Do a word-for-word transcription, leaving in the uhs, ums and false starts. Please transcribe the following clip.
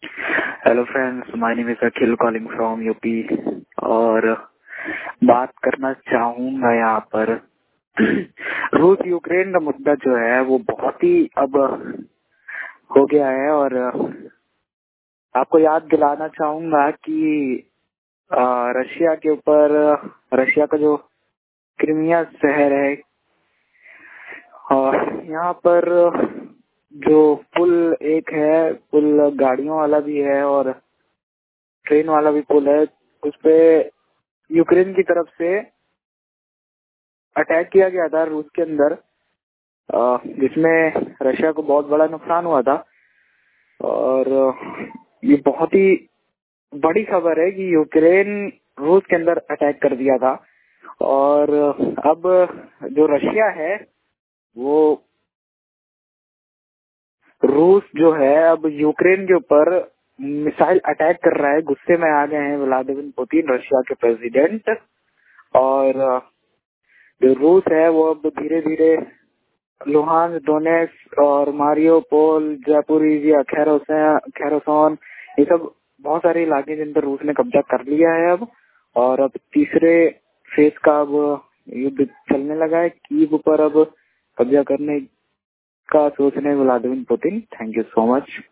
Hello friends, my name is Akhil calling from UP. और बात करना चाहूंगा यहाँ पर रूस यूक्रेन का मुद्दा जो है वो बहुत ही अब हो गया है। और आपको याद दिलाना चाहूंगा कि अ, रशिया के ऊपर रशिया का जो क्रीमिया शहर है और यहाँ पर जो पुल एक है, पुल गाड़ियों वाला भी है और ट्रेन वाला भी पुल है, उस पे यूक्रेन की तरफ से अटैक किया गया था रूस के अंदर, अ, जिसमें रशिया को बहुत बड़ा नुकसान हुआ था। और ये बहुत ही बड़ी खबर है कि यूक्रेन रूस के अंदर अटैक कर दिया था। और अब जो रशिया है वो रूस जो है अब यूक्रेन के ऊपर मिसाइल अटैक कर रहा है। गुस्से में आ गए हैं व्लादिमीर पुतिन, रशिया के प्रेसिडेंट। और जो रूस है वो अब धीरे धीरे लुहान, डोनेट्स्क और मारियोपोल, जापोरिजिया, खेरोसन, ये सब बहुत सारे इलाके जिन पर रूस ने कब्जा कर लिया है अब। और अब तीसरे फेज का अब युद्ध चलने लगा है। कीव पर अब कब्जा करने का सोच रहे हैं Vladimir Putin. Thank you so much.